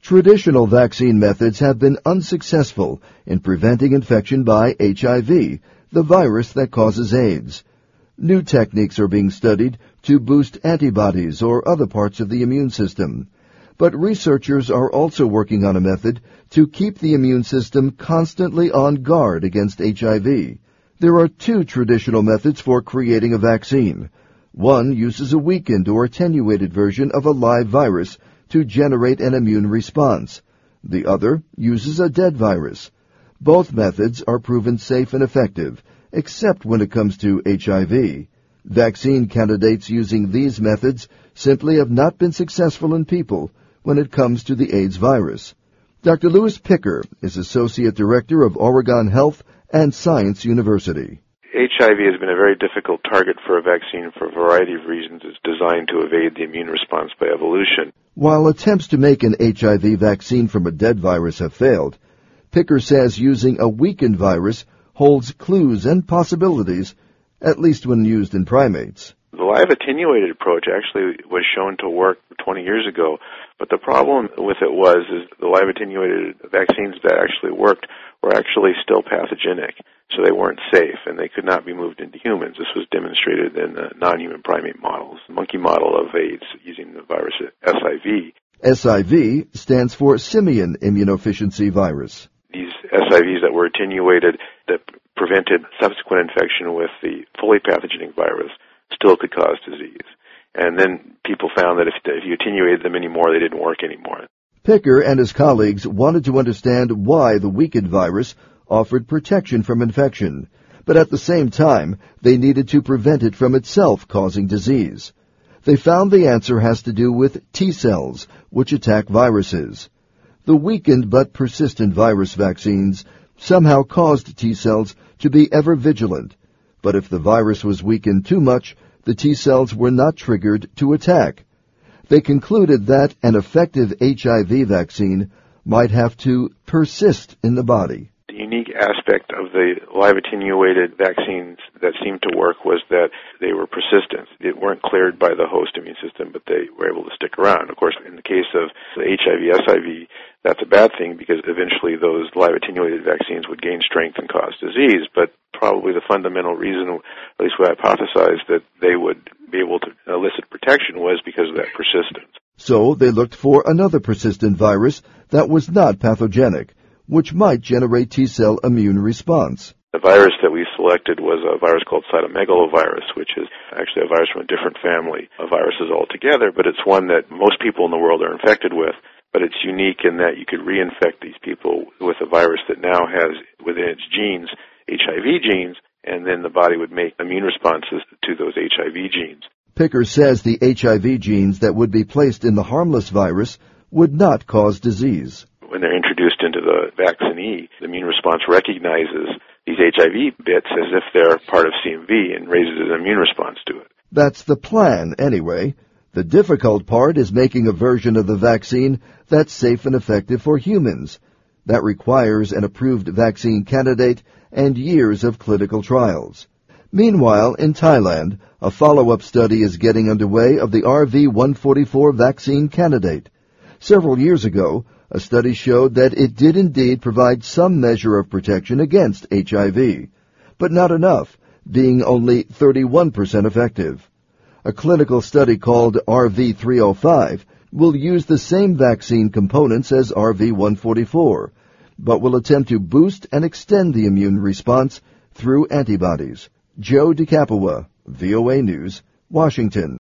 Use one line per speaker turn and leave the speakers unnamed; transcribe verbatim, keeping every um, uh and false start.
Traditional vaccine methods have been unsuccessful in preventing infection by H I V, the virus that causes AIDS. New techniques are being studied to boost antibodies or other parts of the immune system. But researchers are also working on a method to keep the immune system constantly on guard against H I V. There are two traditional methods for creating a vaccine. One uses a weakened or attenuated version of a live virus to generate an immune response. The other uses a dead virus. Both methods are proven safe and effective, except when it comes to H I V. Vaccine candidates using these methods simply have not been successful in people when it comes to the AIDS virus. Doctor Louis Picker is Associate Director of Oregon Health and Science University.
H I V has been a very difficult target for a vaccine for a variety of reasons. It's designed to evade the immune response by evolution.
While attempts to make an H I V vaccine from a dead virus have failed, Picker says using a weakened virus holds clues and possibilities, at least when used in primates.
The live attenuated approach actually was shown to work twenty years ago, but the problem with it was is the live attenuated vaccines that actually worked were actually still pathogenic, so they weren't safe and they could not be moved into humans. This was demonstrated in the non-human primate models, the monkey model of AIDS using the virus S I V.
S I V stands for Simian Immunodeficiency Virus.
These S I Vs that were attenuated that prevented subsequent infection with the fully pathogenic virus still could cause disease. And then people found that if, if you attenuated them anymore, they didn't work anymore.
Picker and his colleagues wanted to understand why the weakened virus offered protection from infection, but at the same time, they needed to prevent it from itself causing disease. They found the answer has to do with T cells, which attack viruses. The weakened but persistent virus vaccines somehow caused T cells to be ever vigilant, but if the virus was weakened too much, the T cells were not triggered to attack. They concluded that an effective H I V vaccine might have to persist in the body.
The unique aspect of the live attenuated vaccines that seemed to work was that they were persistent. They weren't cleared by the host immune system, but they were able to stick around. Of course, in the case of the H I V, S I V, that's a bad thing because eventually those live attenuated vaccines would gain strength and cause disease, but probably the fundamental reason, at least we hypothesized, that they would be able to elicit protection was because of that persistence.
So they looked for another persistent virus that was not pathogenic, which might generate T-cell immune response.
The virus that we selected was a virus called cytomegalovirus, which is actually a virus from a different family of viruses altogether, but it's one that most people in the world are infected with. But it's unique in that you could reinfect these people with a virus that now has within its genes H I V genes, and then the body would make immune responses to those H I V genes.
Picker says the H I V genes that would be placed in the harmless virus would not cause disease.
When they're introduced into the vaccinee, the immune response recognizes these H I V bits as if they're part of C M V and raises an immune response to it.
That's the plan, anyway. The difficult part is making a version of the vaccine that's safe and effective for humans. That requires an approved vaccine candidate and years of clinical trials. Meanwhile, in Thailand, a follow-up study is getting underway of the R V one forty-four vaccine candidate. Several years ago, a study showed that it did indeed provide some measure of protection against H I V, but not enough, being only thirty-one percent effective. A clinical study called R V three oh five will use the same vaccine components as R V one forty-four, but will attempt to boost and extend the immune response through antibodies. Joe DeCapua, V O A News, Washington.